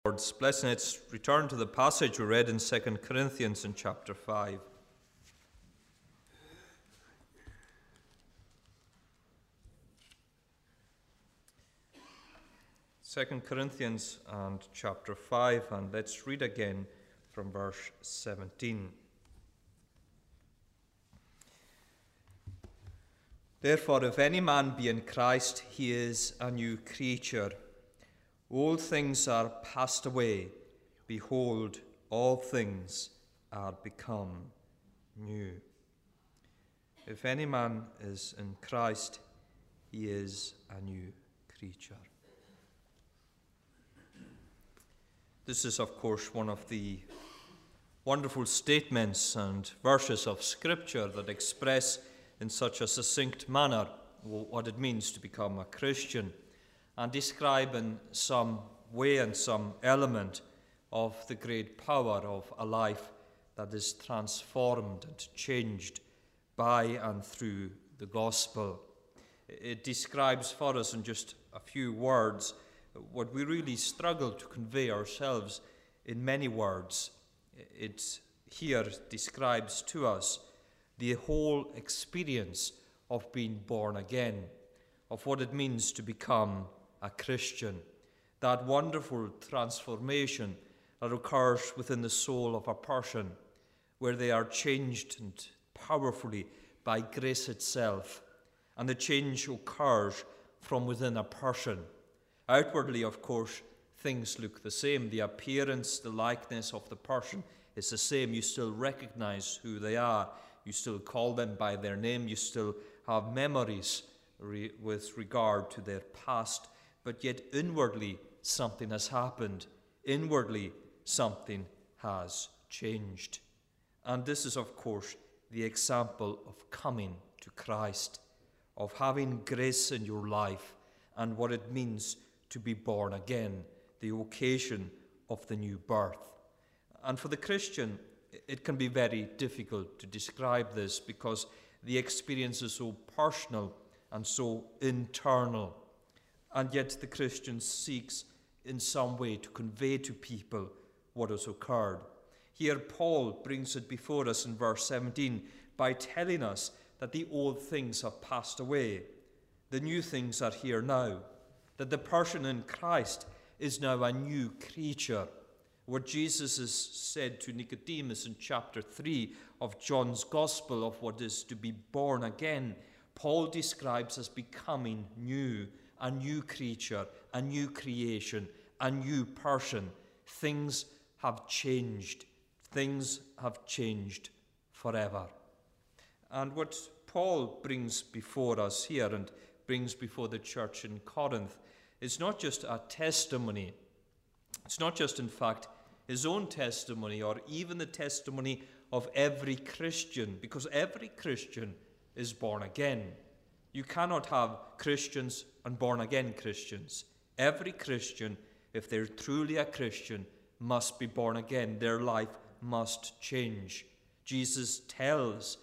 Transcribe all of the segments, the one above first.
Lord's blessing. Let's return to the passage we read in 2 Corinthians in chapter 5. Second Corinthians and chapter 5, and let's read again from verse 17. Therefore, if any man be in Christ, he is a new creature. Old things are passed away. Behold, all things are become new. If any man is in Christ, he is a new creature. This is, of course, one of the wonderful statements and verses of Scripture that express in such a succinct manner what it means to become a Christian, and describe in some way and some element of the great power of a life that is transformed and changed by and through the gospel. It describes for us in just a few words what we really struggle to convey ourselves in many words. It here describes to us the whole experience of being born again, of what it means to become a Christian, that wonderful transformation that occurs within the soul of a person, where they are changed and powerfully by grace itself, and the change occurs from within a person. Outwardly, of course, things look the same. The appearance, the likeness of the person is the same. You still recognize who they are. You still call them by their name. You still have memories with regard to their past. But yet inwardly something has happened. Inwardly something has changed. And this is, of course, the example of coming to Christ, of having grace in your life and what it means to be born again, the occasion of the new birth. And for the Christian, it can be very difficult to describe this because the experience is so personal and so internal. And yet the Christian seeks in some way to convey to people what has occurred. Here Paul brings it before us in verse 17 by telling us that the old things have passed away. The new things are here now. That the person in Christ is now a new creature. What Jesus has said to Nicodemus in chapter 3 of John's Gospel of what is to be born again, Paul describes as becoming new, a new creature, a new creation, a new person. Things have changed. Things have changed forever. And what Paul brings before us here and brings before the church in Corinth is not just a testimony. It's not just, in fact, his own testimony or even the testimony of every Christian, because every Christian is born again. You cannot have Christians and born-again Christians. Every Christian, if they're truly a Christian, must be born again. Their life must change. Jesus tells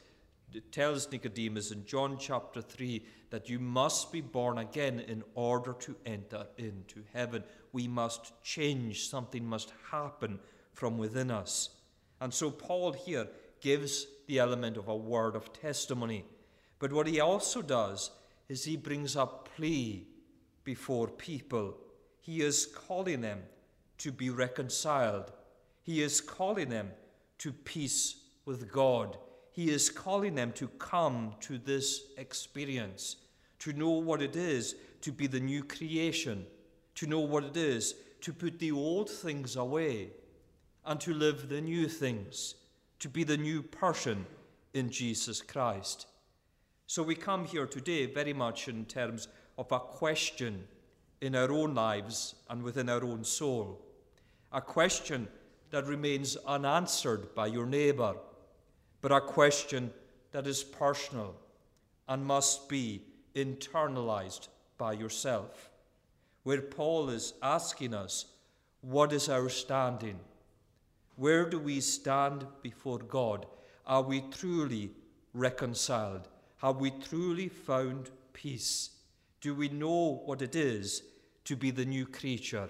Nicodemus in John chapter 3 that you must be born again in order to enter into heaven. We must change. Something must happen from within us. And so Paul here gives the element of a word of testimony. But what he also does is he brings a plea before people. He is calling them to be reconciled. He is calling them to peace with God. He is calling them to come to this experience, to know what it is to be the new creation, to know what it is to put the old things away and to live the new things, to be the new person in Jesus Christ. So we come here today very much in terms of a question in our own lives and within our own soul, a question that remains unanswered by your neighbour, but a question that is personal and must be internalized by yourself, where Paul is asking us, what is our standing? Where do we stand before God? Are we truly reconciled? Have we truly found peace? Do we know what it is to be the new creature,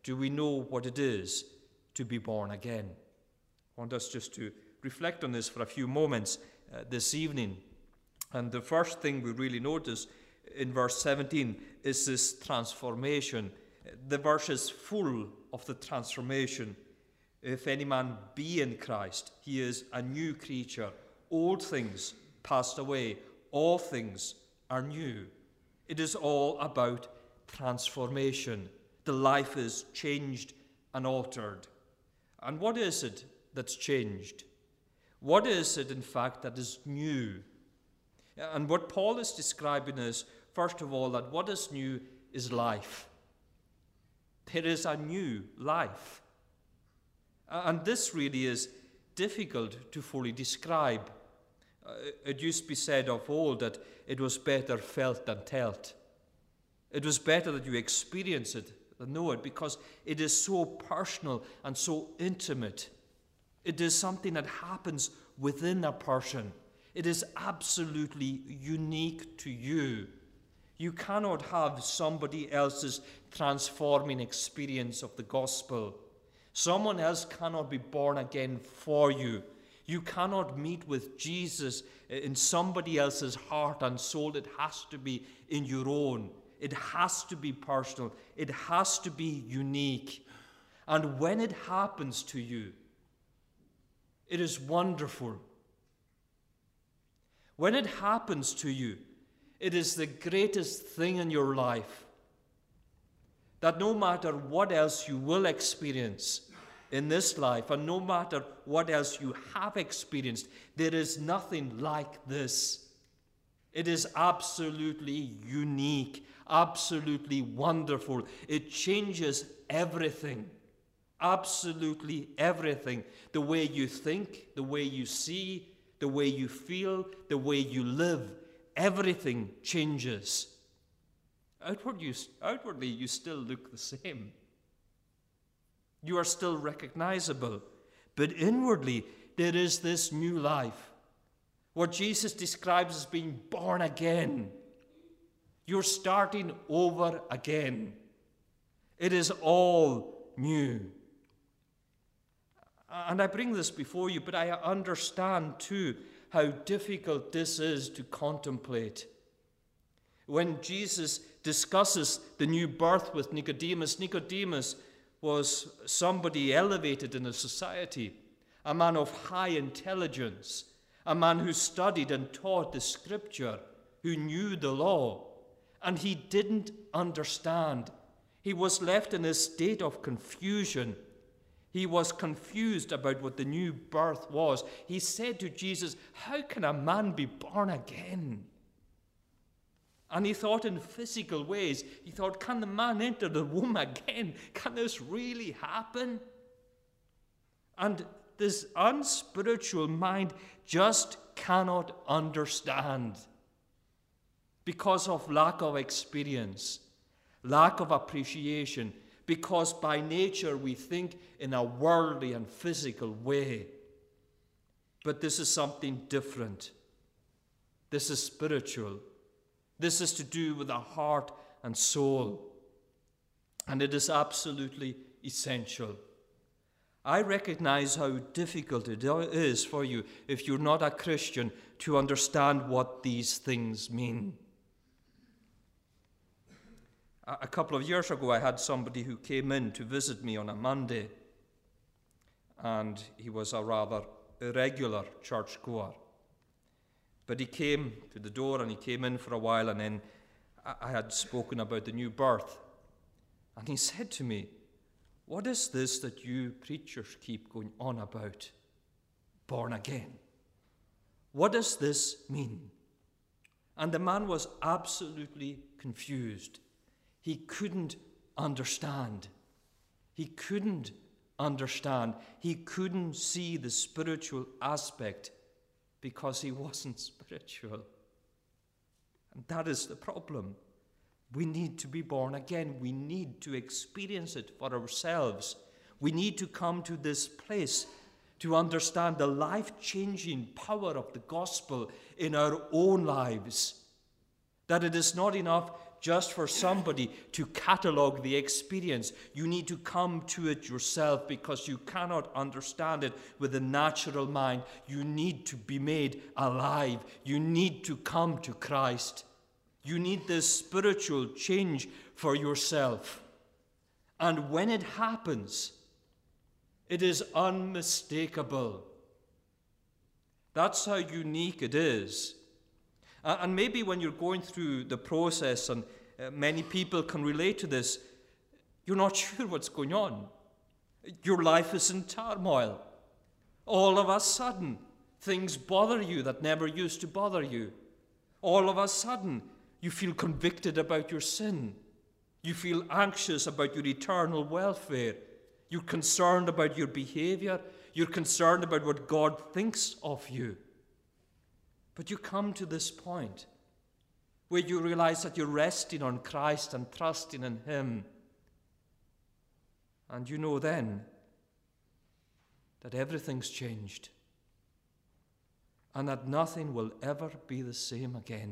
do we know what it is to be born again? I want us just to reflect on this for a few moments this evening. And the first thing we really notice in verse 17 is this transformation. The verse is full of the transformation. If any man be in Christ, he is a new creature. Old things passed away. All things are new. It is all about transformation. The life is changed and altered. And what is it that's changed? What is it, in fact, that is new? And what Paul is describing is, first of all, that what is new is life. There is a new life. And this really is difficult to fully describe. It used to be said of old that it was better felt than told. It was better that you experience it than know it, because it is so personal and so intimate. It is something that happens within a person. It is absolutely unique to you. You cannot have somebody else's transforming experience of the gospel. Someone else cannot be born again for you. You cannot meet with Jesus in somebody else's heart and soul. It has to be in your own. It has to be personal. It has to be unique. And when it happens to you, it is wonderful. When it happens to you, it is the greatest thing in your life. That no matter what else you will experience in this life, and no matter what else you have experienced, there is nothing like this. It is absolutely unique, absolutely wonderful. It changes everything, absolutely everything. The way you think, the way you see, the way you feel, the way you live, everything changes. Outwardly, you still look the same. You are still recognizable. But inwardly, there is this new life. What Jesus describes as being born again. You're starting over again. It is all new. And I bring this before you, but I understand too how difficult this is to contemplate. When Jesus discusses the new birth with Nicodemus, Nicodemus was somebody elevated in a society, a man of high intelligence, a man who studied and taught the scripture, who knew the law, and he didn't understand. He was left in a state of confusion. He was confused about what the new birth was. He said to Jesus, "How can a man be born again?" And he thought in physical ways. He thought, can the man enter the womb again? Can this really happen? And this unspiritual mind just cannot understand because of lack of experience, lack of appreciation, because by nature we think in a worldly and physical way. But this is something different. This is spiritual. This is to do with the heart and soul. And it is absolutely essential. I recognize how difficult it is for you, if you're not a Christian, to understand what these things mean. A couple of years ago, I had somebody who came in to visit me on a Monday, and he was a rather irregular churchgoer. But he came to the door and he came in for a while, and then I had spoken about the new birth. And he said to me, "What is this that you preachers keep going on about? Born again. What does this mean?" And the man was absolutely confused. He couldn't understand. He couldn't understand. He couldn't see the spiritual aspect because he wasn't spiritual. And that is the problem. We need to be born again. We need to experience it for ourselves. We need to come to this place to understand the life-changing power of the gospel in our own lives. That it is not enough just for somebody to catalogue the experience. You need to come to it yourself because you cannot understand it with a natural mind. You need to be made alive. You need to come to Christ. You need this spiritual change for yourself. And when it happens, it is unmistakable. That's how unique it is. And maybe when you're going through the process, and many people can relate to this, you're not sure what's going on. Your life is in turmoil. All of a sudden, things bother you that never used to bother you. All of a sudden, you feel convicted about your sin. You feel anxious about your eternal welfare. You're concerned about your behavior. You're concerned about what God thinks of you. But you come to this point where you realize that you're resting on Christ and trusting in Him. And you know then that everything's changed and that nothing will ever be the same again.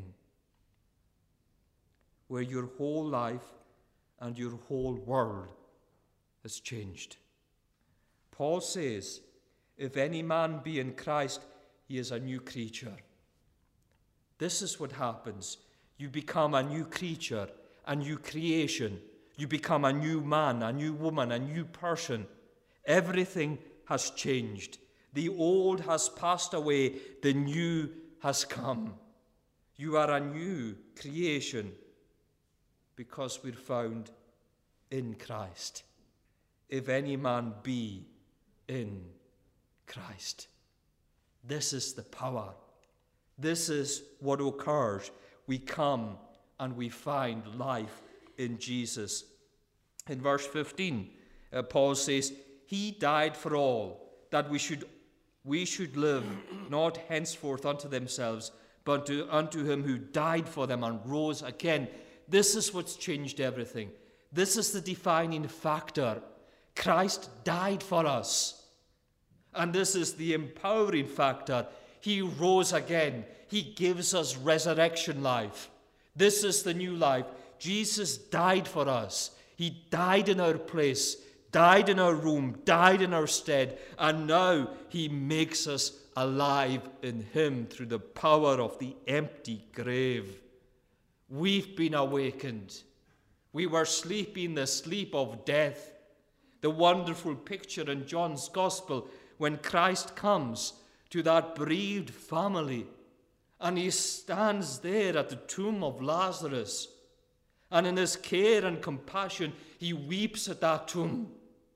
Where your whole life and your whole world has changed. Paul says, if any man be in Christ, he is a new creature. This is what happens. You become a new creature, a new creation. You become a new man, a new woman, a new person. Everything has changed. The old has passed away. The new has come. You are a new creation because we're found in Christ. If any man be in Christ. This is the power. This is what occurs. We come and we find life in Jesus. In verse 15, Paul says, He died for all, that we should live, not henceforth unto themselves, but unto Him who died for them and rose again. This is what's changed everything. This is the defining factor. Christ died for us. And this is the empowering factor. He rose again. He gives us resurrection life. This is the new life. Jesus died for us. He died in our place, died in our room, died in our stead, and now He makes us alive in Him through the power of the empty grave. We've been awakened. We were sleeping the sleep of death. The wonderful picture in John's Gospel when Christ comes to that bereaved family and He stands there at the tomb of Lazarus, and in His care and compassion He weeps at that tomb,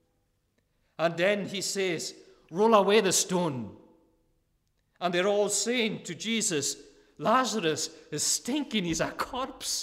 and then He says, roll away the stone. And they're all saying to Jesus, Lazarus is stinking, he's a corpse.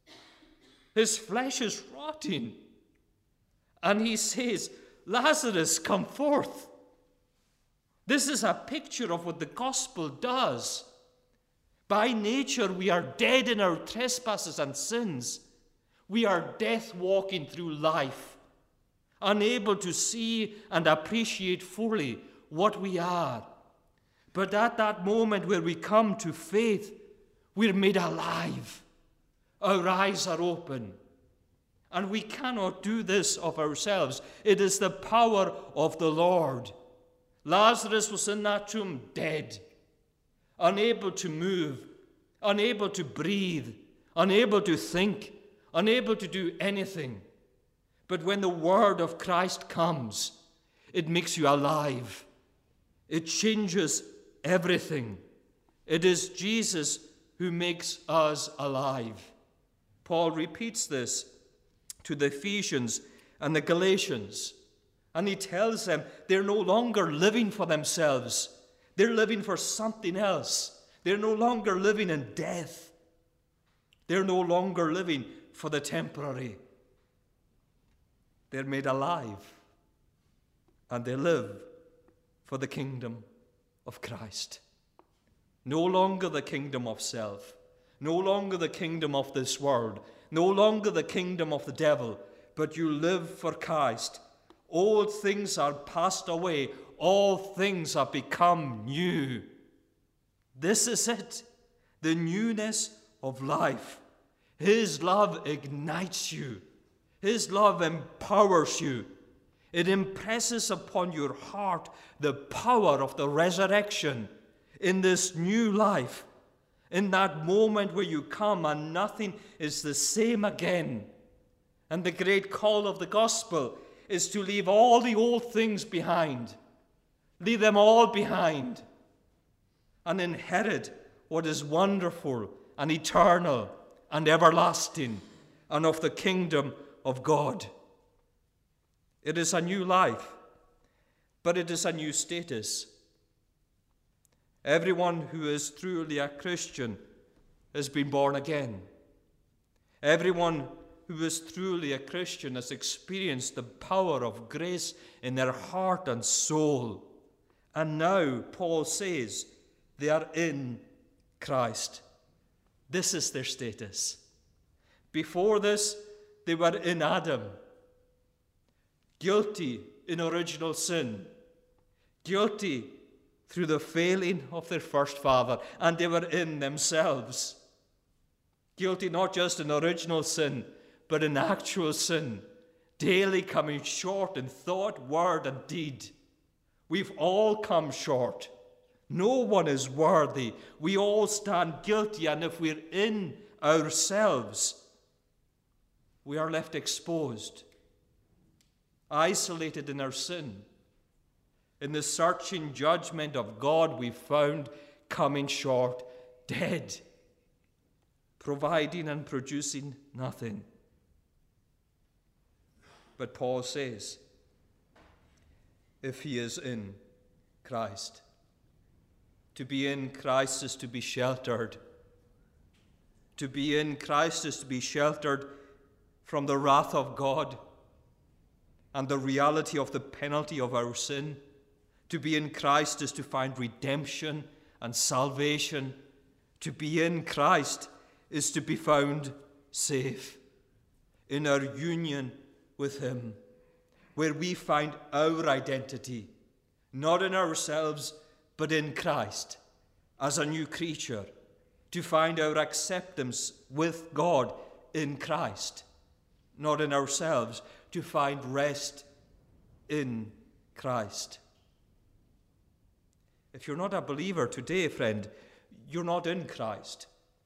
His flesh is rotting. And He says, Lazarus, come forth. This is a picture of what the gospel does. By nature, we are dead in our trespasses and sins. We are death walking through life, unable to see and appreciate fully what we are. But at that moment where we come to faith, we're made alive. Our eyes are open. And we cannot do this of ourselves. It is the power of the Lord. Lazarus was in that tomb dead, unable to move, unable to breathe, unable to think, unable to do anything. But when the word of Christ comes, it makes you alive. It changes everything. It is Jesus who makes us alive. Paul repeats this to the Ephesians and the Galatians, and he tells them they're no longer living for themselves. They're living for something else. They're no longer living in death. They're no longer living for the temporary. They're made alive, and they live for the kingdom of Christ. No longer the kingdom of self, no longer the kingdom of this world, no longer the kingdom of the devil, but you live for Christ. Old things are passed away, all things have become new. This is it, the newness of life. His love ignites you. His love empowers you. It impresses upon your heart the power of the resurrection in this new life, in that moment where you come and nothing is the same again. And the great call of the gospel is to leave all the old things behind. Leave them all behind and inherit what is wonderful and eternal and everlasting and of the kingdom of God. It is a new life, but it is a new status. Everyone who is truly a Christian has been born again. Everyone who is truly a Christian has experienced the power of grace in their heart and soul. And now, Paul says, they are in Christ. This is their status. Before this, they were in Adam, guilty in original sin, guilty through the failing of their first father, and they were in themselves. Guilty not just in original sin, but in actual sin, daily coming short in thought, word, and deed. We've all come short. No one is worthy. We all stand guilty, and if we're in ourselves, we are left exposed, isolated in our sin. In the searching judgment of God, we found coming short, dead, providing and producing nothing. But Paul says, if he is in Christ, to be in Christ is to be sheltered. To be in Christ is to be sheltered from the wrath of God and the reality of the penalty of our sin. To be in Christ is to find redemption and salvation. To be in Christ is to be found safe in our union with him, where we find our identity, not in ourselves, but in Christ, as a new creature, to find our acceptance with God in Christ, not in ourselves, to find rest in Christ. If you're not a believer today, friend, you're not in Christ.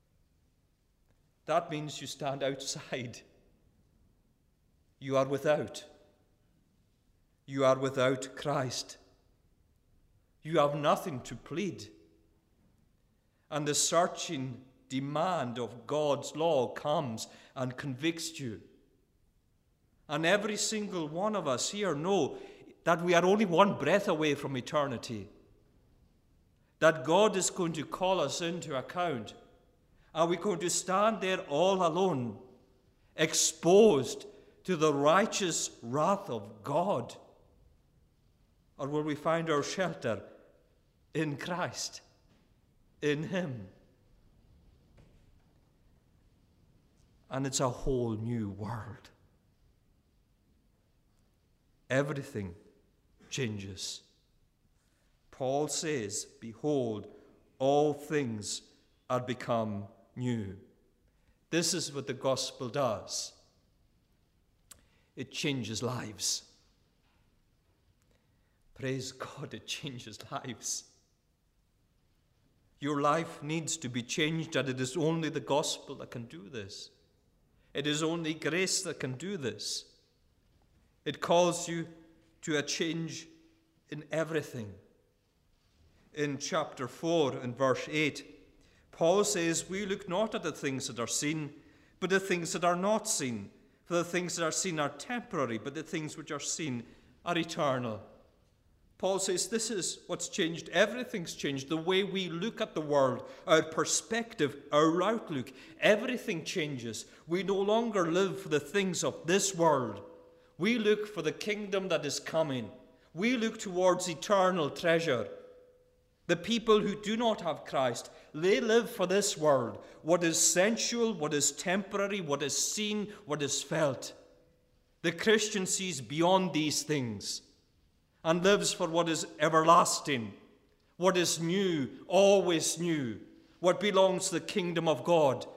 That means you stand outside. You are without. You are without Christ. You have nothing to plead. And the searching demand of God's law comes and convicts you. And every single one of us here know that we are only one breath away from eternity. That God is going to call us into account. Are we going to stand there all alone, exposed to the righteous wrath of God? Or will we find our shelter in Christ, in him? And it's a whole new world. Everything changes. Paul says, behold, all things are become new. This is what the gospel does. It changes lives. Praise God, it changes lives. Your life needs to be changed, and it is only the gospel that can do this. It is only grace that can do this. It calls you to a change in everything. In chapter 4 and verse 8, Paul says, we look not at the things that are seen, but the things that are not seen. For the things that are seen are temporary, but the things which are seen are eternal. Paul says this is what's changed. Everything's changed. The way we look at the world, our perspective, our outlook, everything changes. We no longer live for the things of this world. We look for the kingdom that is coming. We look towards eternal treasure. The people who do not have Christ, they live for this world, what is sensual, what is temporary, what is seen, what is felt. The Christian sees beyond these things and lives for what is everlasting, what is new, always new, what belongs to the kingdom of God.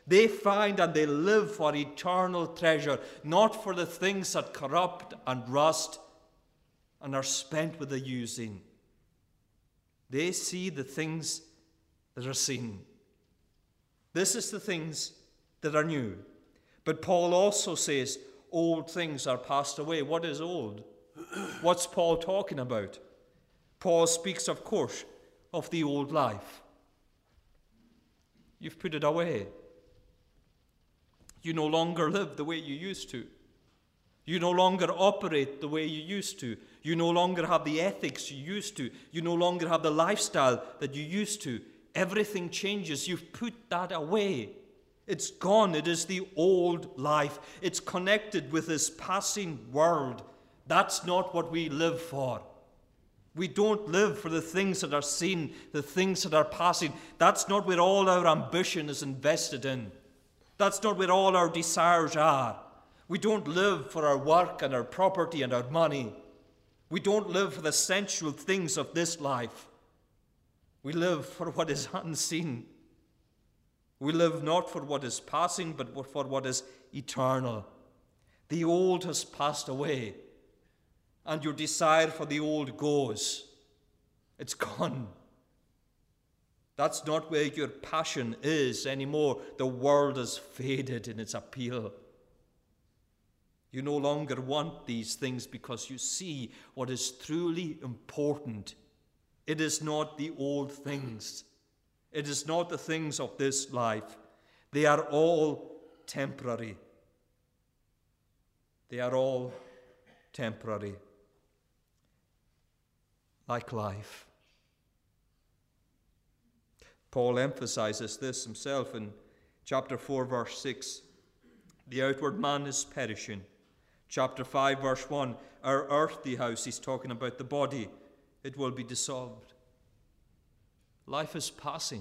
They find and they live for eternal treasure, not for the things that corrupt and rust and are spent with the using. They see the things that are seen. This is the things that are new. But Paul also says, old things are passed away. What is old? What's Paul talking about? Paul speaks, of course, of the old life. You've put it away. You no longer live the way you used to. You no longer operate the way you used to. You no longer have the ethics you used to. You no longer have the lifestyle that you used to. Everything changes. You've put that away. It's gone. It is the old life. It's connected with this passing world. That's not what we live for. We don't live for the things that are seen, the things that are passing. That's not where all our ambition is invested in. That's not where all our desires are. We don't live for our work and our property and our money. We don't live for the sensual things of this life. We live for what is unseen. We live not for what is passing, but for what is eternal. The old has passed away, and your desire for the old goes. It's gone. That's not where your passion is anymore. The world has faded in its appeal. You no longer want these things because you see what is truly important. It is not the old things. It is not the things of this life. They are all temporary. They are all temporary. Like life. Paul emphasizes this himself in chapter 4, verse 6. The outward man is perishing. Chapter 5, verse 1, our earthly house, he's talking about the body, it will be dissolved. Life is passing.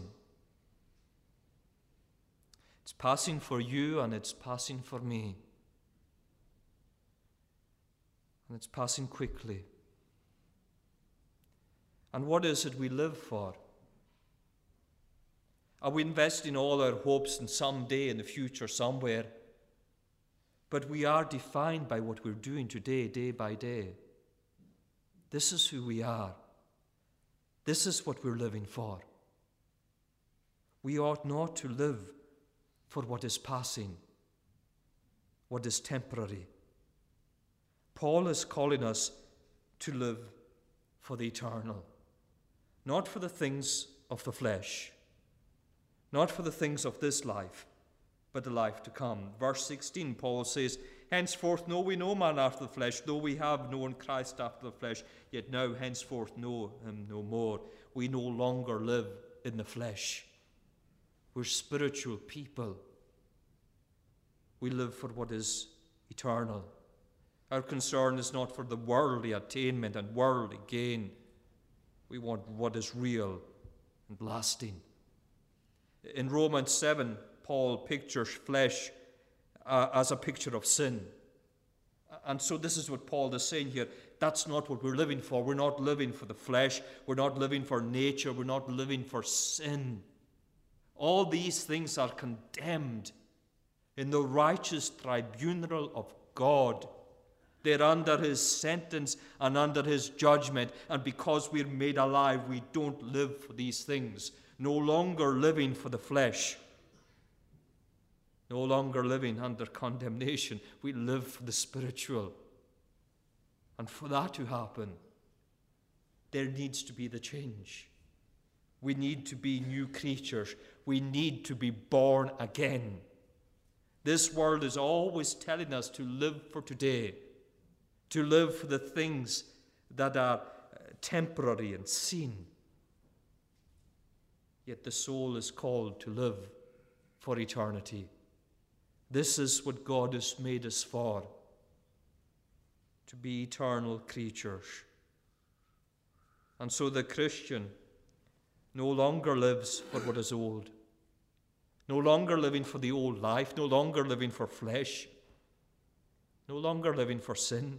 It's passing for you and it's passing for me. And it's passing quickly. And what is it we live for? Are we investing all our hopes in some day in the future somewhere? But we are defined by what we're doing today, day by day. This is who we are. This is what we're living for. We ought not to live for what is passing, what is temporary. Paul is calling us to live for the eternal, not for the things of the flesh, not for the things of this life, but the life to come. Verse 16, Paul says, henceforth know we no man after the flesh, though we have known Christ after the flesh, yet now henceforth know him no more. We no longer live in the flesh. We're spiritual people. We live for what is eternal. Our concern is not for the worldly attainment and worldly gain. We want what is real and lasting. In Romans 7, Paul pictures flesh as a picture of sin. And so this is what Paul is saying here. That's not what we're living for. We're not living for the flesh. We're not living for nature. We're not living for sin. All these things are condemned in the righteous tribunal of God. They're under his sentence and under his judgment. And because we're made alive, we don't live for these things. No longer living for the flesh. No longer living under condemnation. We live for the spiritual. And for that to happen, there needs to be the change. We need to be new creatures. We need to be born again. This world is always telling us to live for today, to live for the things that are temporary and seen. Yet the soul is called to live for eternity. This is what God has made us for, to be eternal creatures. And so the Christian no longer lives for what is old, no longer living for the old life, no longer living for flesh, no longer living for sin.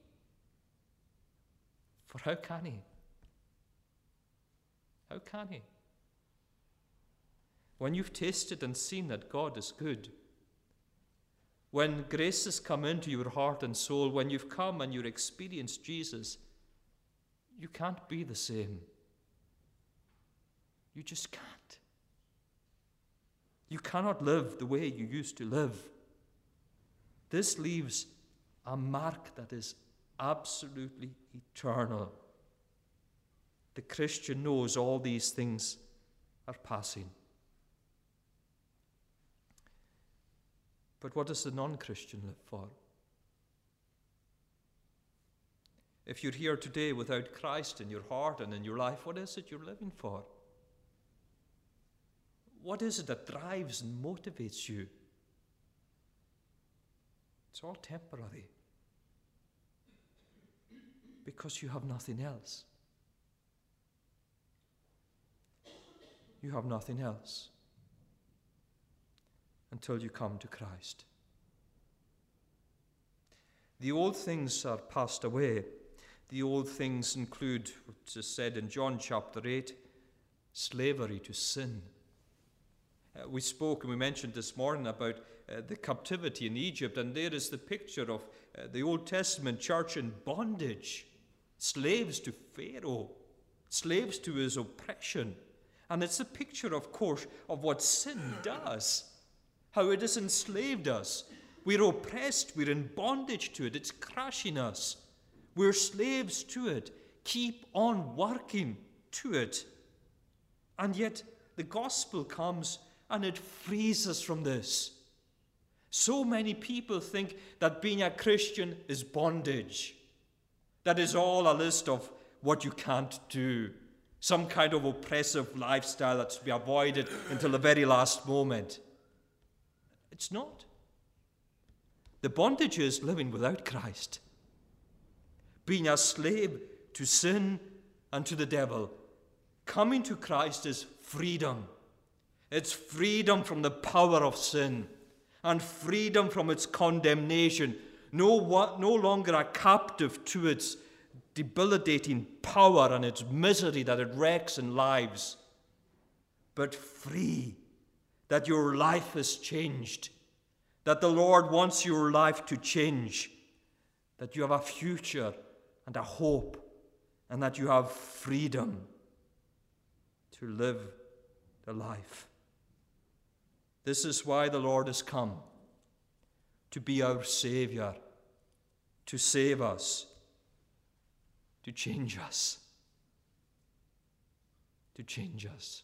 For how can he? How can he? when you've tasted and seen that God is good, when grace has come into your heart and soul, when you've come and you've experienced Jesus, you can't be the same. You just can't. You cannot live the way you used to live. This leaves a mark that is absolutely eternal. The Christian knows all these things are passing. But what does the non-Christian live for? If you're here today without Christ in your heart and in your life, what is it you're living for? What is it that drives and motivates you? It's all temporary. Because you have nothing else. You have nothing else until you come to Christ. The old things are passed away. The old things include, which is said in John chapter 8, slavery to sin. We spoke and we mentioned this morning about the captivity in Egypt, and there is the picture of the Old Testament church in bondage, slaves to Pharaoh, slaves to his oppression. And it's a picture, of course, of what sin does, how it has enslaved us. We're oppressed, we're in bondage to it, it's crushing us. We're slaves to it. Keep on working to it. And yet the gospel comes and it frees us from this. So many people think that being a Christian is bondage. That is all a list of what you can't do. Some kind of oppressive lifestyle that's to be avoided until the very last moment. It's not. The bondage is living without Christ. Being a slave to sin and to the devil. Coming to Christ is freedom. It's freedom from the power of sin and freedom from its condemnation. No longer a captive to its debilitating power and its misery that it wrecks in lives, but free, that your life is changed, that the Lord wants your life to change, that you have a future and a hope, and that you have freedom to live the life. This is why the Lord has come, to be our Savior, to save us, to change us, to change us.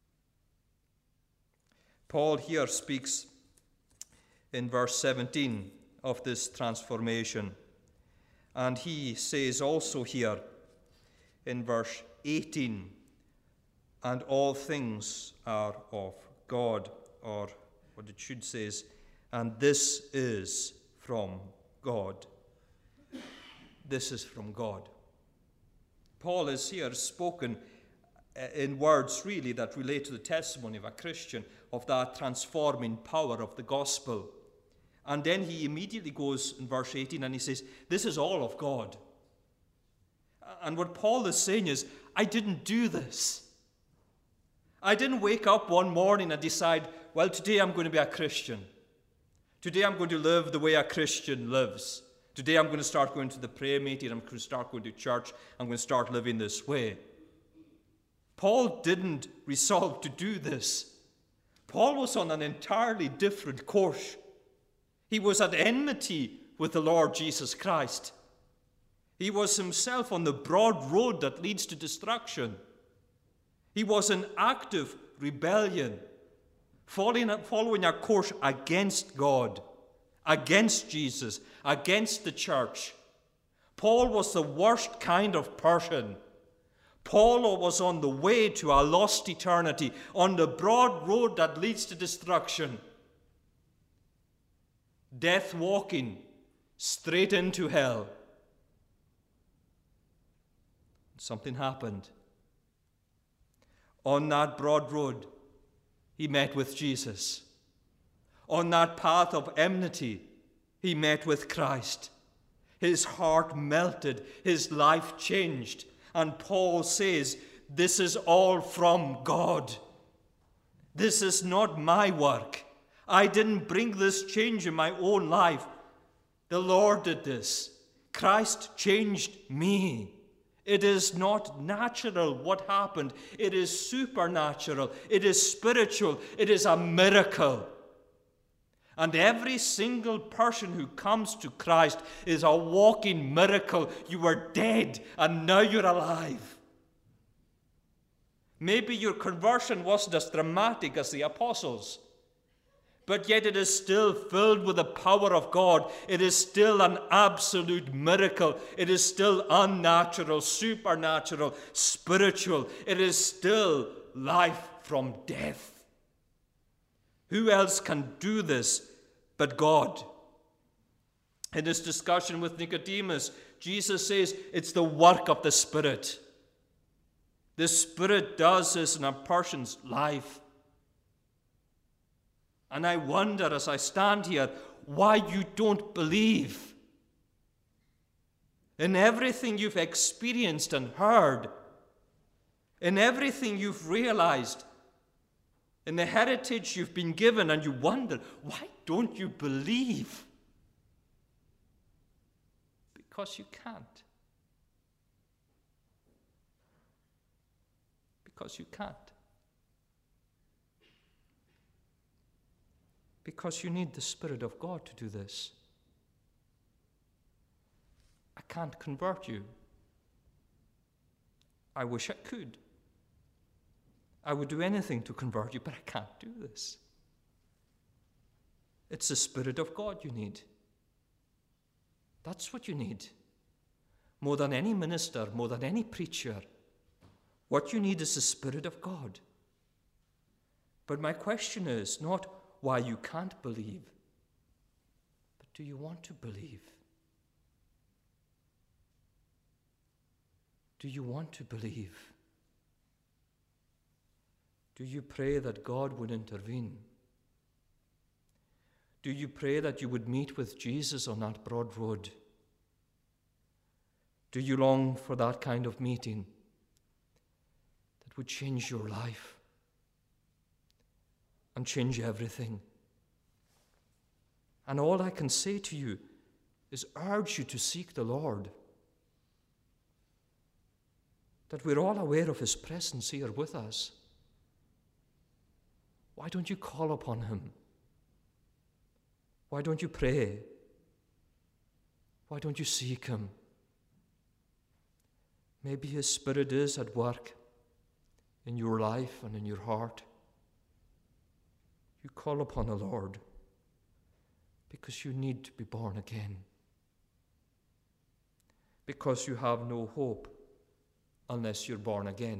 Paul here speaks in verse 17 of this transformation. And he says also here in verse 18, and all things are of God, or what it should say is, and this is from God. This is from God. Paul is here spoken in words really that relate to the testimony of a Christian, of that transforming power of the gospel. And then he immediately goes in verse 18 and he says, this is all of God. And what Paul is saying is, I didn't do this. I didn't wake up one morning and decide, well, today I'm going to be a Christian. Today I'm going to live the way a Christian lives. Today I'm going to start going to the prayer meeting, I'm going to start going to church, I'm going to start living this way. Paul didn't resolve to do this. Paul was on an entirely different course. He was at enmity with the Lord Jesus Christ. He was himself on the broad road that leads to destruction. He was in active rebellion, following a course against God, against Jesus, against the church. Paul was the worst kind of person. Paul was on the way to a lost eternity, on the broad road that leads to destruction. Death walking straight into hell. Something happened. On that broad road, he met with Jesus. On that path of enmity, he met with Christ. His heart melted, his life changed. And Paul says, this is all from God. This is not my work. I didn't bring this change in my own life. The Lord did this. Christ changed me. It is not natural what happened. It is supernatural. It is spiritual. It is a miracle. And every single person who comes to Christ is a walking miracle. You were dead and now you're alive. Maybe your conversion wasn't as dramatic as the apostles, but yet it is still filled with the power of God. It is still an absolute miracle. It is still unnatural, supernatural, spiritual. It is still life from death. Who else can do this but God? In this discussion with Nicodemus, Jesus says it's the work of the Spirit. The Spirit does this in a person's life. And I wonder as I stand here why you don't believe. In everything you've experienced and heard, in everything you've realized, in the heritage you've been given, and you wonder, why don't you believe? Because you can't. Because you can't. Because you need the Spirit of God to do this. I can't convert you. I wish I could. I would do anything to convert you, but I can't do this. It's the Spirit of God you need. That's what you need. More than any minister, more than any preacher, what you need is the Spirit of God. But my question is not why you can't believe, but do you want to believe? Do you want to believe? Do you pray that God would intervene? Do you pray that you would meet with Jesus on that broad road? Do you long for that kind of meeting that would change your life and change everything? And all I can say to you is urge you to seek the Lord. That we're all aware of His presence here with us. Why don't you call upon Him? Why don't you pray? Why don't you seek Him? Maybe His Spirit is at work in your life and in your heart. You call upon the Lord because you need to be born again. Because you have no hope unless you're born again.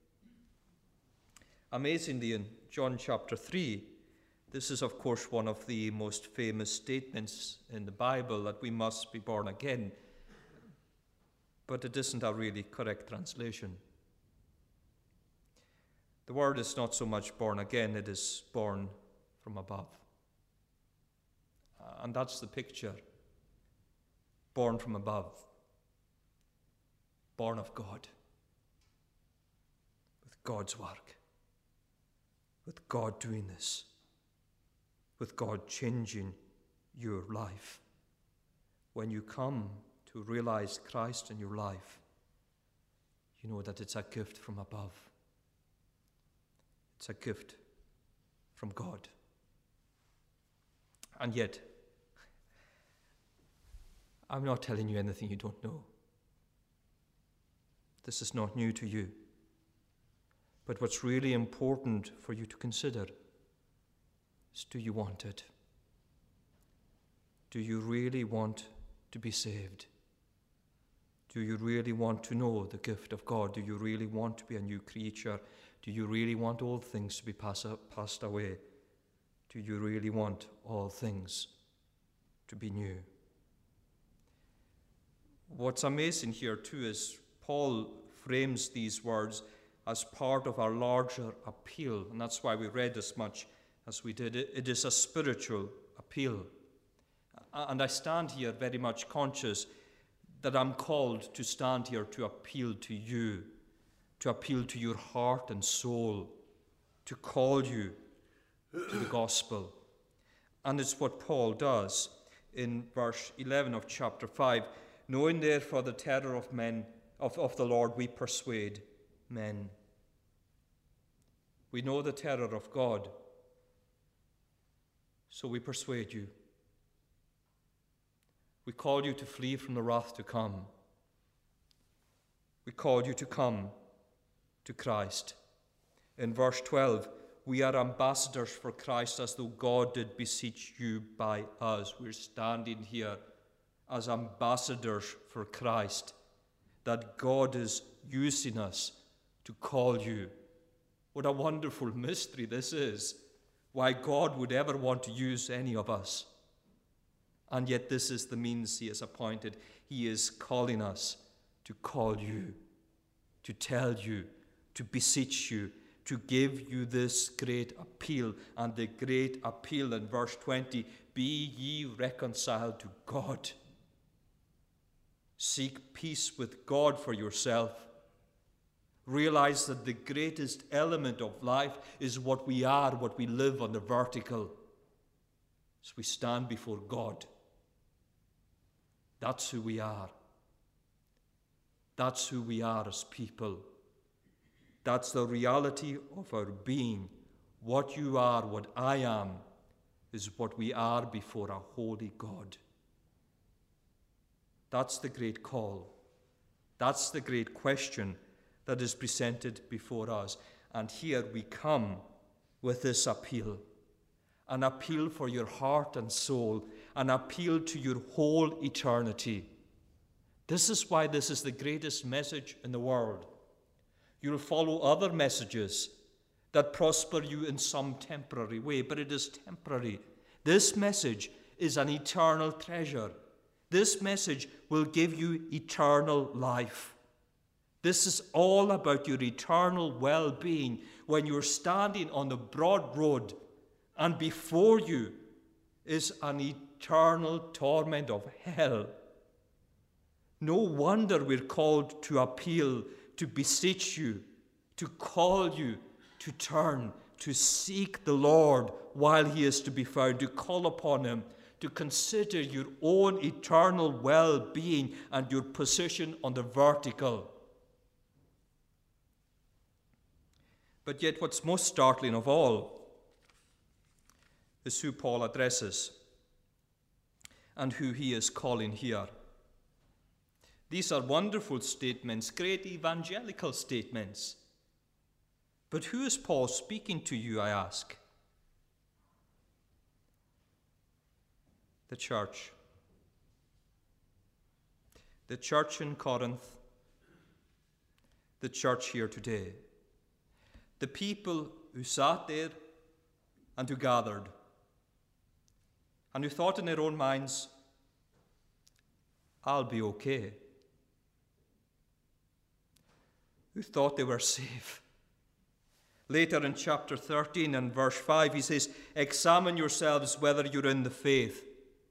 Amazingly, in John chapter 3, this is, of course, one of the most famous statements in the Bible, that we must be born again. But it isn't a really correct translation. The word is not so much born again, it is born from above. And that's the picture. Born from above. Born of God. With God's work. With God doing this. With God changing your life. When you come to realize Christ in your life, you know that it's a gift from above. It's a gift from God. And yet, I'm not telling you anything you don't know. This is not new to you. But what's really important for you to consider is, do you want it? Do you really want to be saved? Do you really want to know the gift of God? Do you really want to be a new creature? Do you really want all things to be passed away? Do you really want all things to be new? What's amazing here too is Paul frames these words as part of our larger appeal, and that's why we read as much as we did. It is a spiritual appeal. And I stand here very much conscious that I'm called to stand here to appeal to you, to appeal to your heart and soul, to call you to the gospel. And it's what Paul does in verse 11 of chapter 5. Knowing therefore the terror of men, of the Lord, we persuade men. We know the terror of God, so we persuade you. We call you to flee from the wrath to come. We call you to come to Christ. In verse 12, we are ambassadors for Christ, as though God did beseech you by us. We're standing here as ambassadors for Christ, that God is using us to call you. What a wonderful mystery this is, why God would ever want to use any of us. And yet this is the means he has appointed. He is calling us to call you, to tell you, to beseech you, to give you this great appeal. And the great appeal in verse 20, be ye reconciled to God. Seek peace with God for yourself. Realize that the greatest element of life is what we are, what we live on the vertical. As we stand before God. That's who we are. That's who we are as people. That's the reality of our being. What you are, what I am, is what we are before a holy God. That's the great call. That's the great question that is presented before us. And here we come with this appeal. An appeal for your heart and soul, an appeal to your whole eternity. This is why this is the greatest message in the world. You'll follow other messages that prosper you in some temporary way, but it is temporary. This message is an eternal treasure. This message will give you eternal life. This is all about your eternal well-being when you're standing on the broad road and before you is an eternal torment of hell. No wonder we're called to appeal, to beseech you, to call you, to turn, to seek the Lord while he is to be found, to call upon him, to consider your own eternal well-being and your position on the vertical. But yet what's most startling of all is who Paul addresses and who he is calling here. These are wonderful statements, great evangelical statements. But who is Paul speaking to you, I ask? The church. The church in Corinth. The church here today. The people who sat there and who gathered and who thought in their own minds, I'll be okay. Who thought they were safe. Later in chapter 13 and verse 5, he says, examine yourselves whether you're in the faith.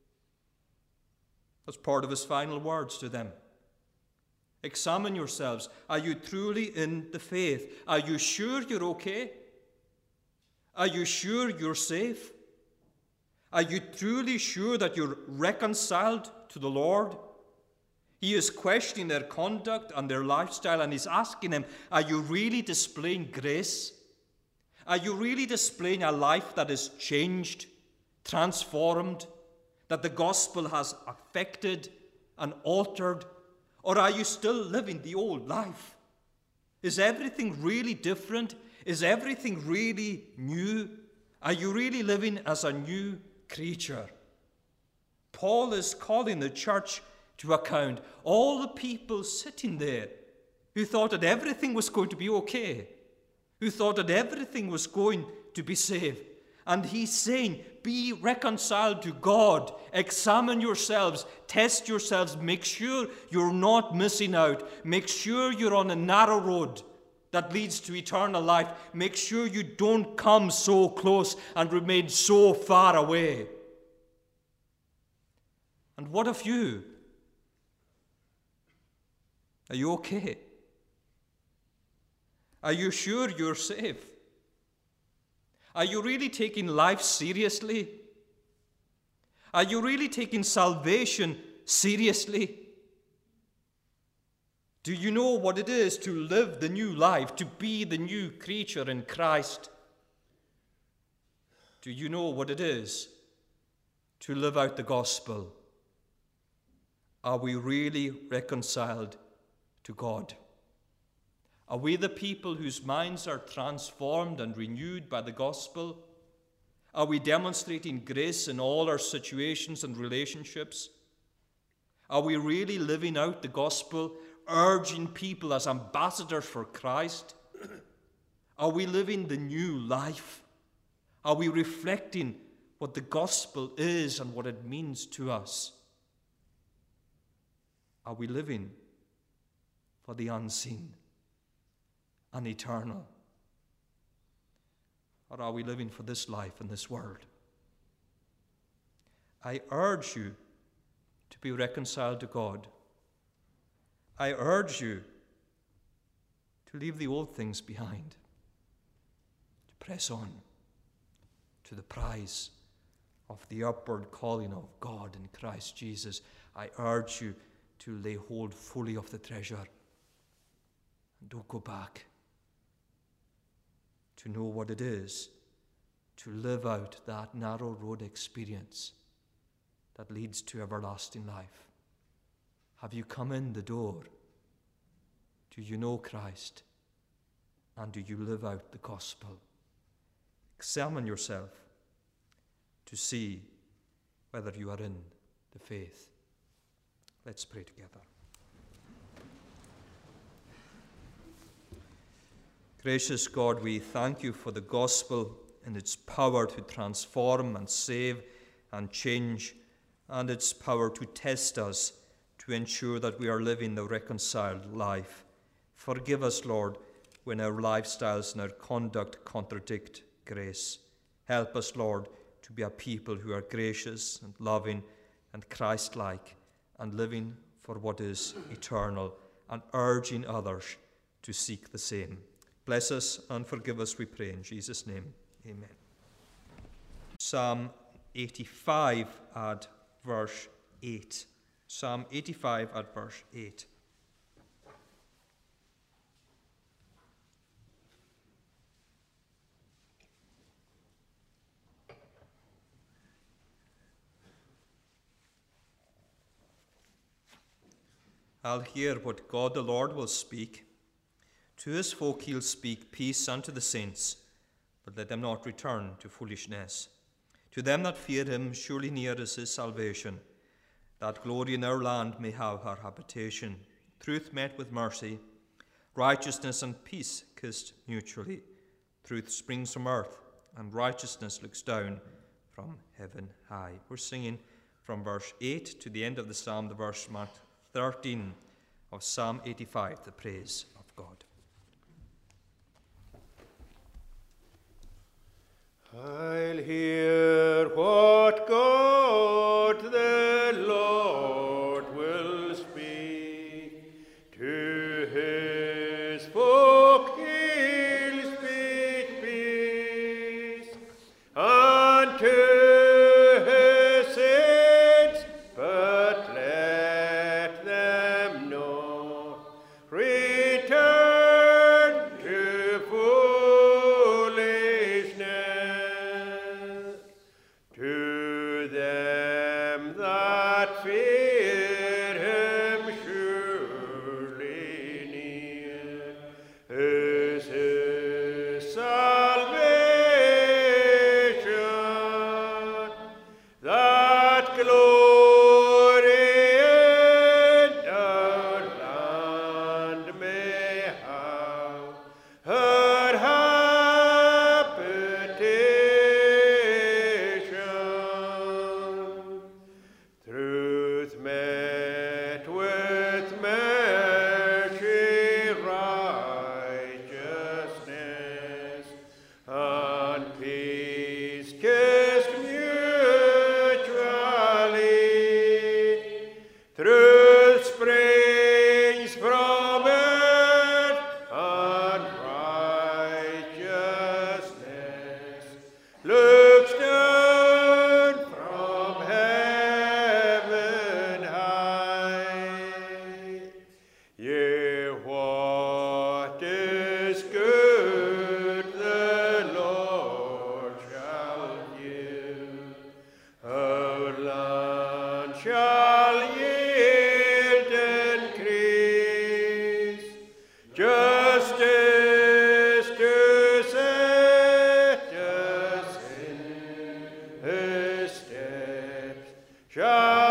That's part of his final words to them. Examine yourselves. Are you truly in the faith? Are you sure you're okay? Are you sure you're safe? Are you truly sure that you're reconciled to the Lord? He is questioning their conduct and their lifestyle, and he's asking them, are you really displaying grace? Are you really displaying a life that is changed, transformed, that the gospel has affected and altered? Or are you still living the old life? Is everything really different? Is everything really new? Are you really living as a new creature? Paul is calling the church to account. All the people sitting there who thought that everything was going to be okay, who thought that everything was going to be safe. And he's saying, be reconciled to God. Examine yourselves. Test yourselves. Make sure you're not missing out. Make sure you're on a narrow road that leads to eternal life. Make sure you don't come so close and remain so far away. And what of you? Are you okay? Are you sure you're safe? Are you really taking life seriously? Are you really taking salvation seriously? Do you know what it is to live the new life, to be the new creature in Christ? Do you know what it is to live out the gospel? Are we really reconciled to God? Are we the people whose minds are transformed and renewed by the gospel? Are we demonstrating grace in all our situations and relationships? Are we really living out the gospel, urging people as ambassadors for Christ? Are we living the new life? Are we reflecting what the gospel is and what it means to us? Are we living for the unseen and eternal? Or are we living for this life and this world? I urge you to be reconciled to God. I urge you to leave the old things behind, to press on to the prize of the upward calling of God in Christ Jesus. I urge you to lay hold fully of the treasure and don't go back. To know what it is to live out that narrow road experience that leads to everlasting life. Have you come in the door? Do you know Christ? And do you live out the gospel? Examine yourself to see whether you are in the faith. Let's pray together. Gracious God, we thank you for the gospel and its power to transform and save and change, and its power to test us to ensure that we are living the reconciled life. Forgive us, Lord, when our lifestyles and our conduct contradict grace. Help us, Lord, to be a people who are gracious and loving and Christ-like and living for what is eternal and urging others to seek the same. Bless us and forgive us, we pray, in Jesus' name. Amen. Psalm 85 at verse 8. Psalm 85 at verse 8. I'll hear what God the Lord will speak. To his folk he'll speak peace unto the saints, but let them not return to foolishness. To them that fear him, surely near is his salvation, that glory in our land may have her habitation. Truth met with mercy, righteousness and peace kissed mutually. Truth springs from earth, and righteousness looks down from heaven high. We're singing from verse 8 to the end of the psalm, the verse marked 13 of Psalm 85, the praise of God. I'll hear what God the Lord will speak. To his folk he'll speak peace, and to his saints, but let them not return to foolishness. To them shall yield increase. Justice to citizens, his steps shall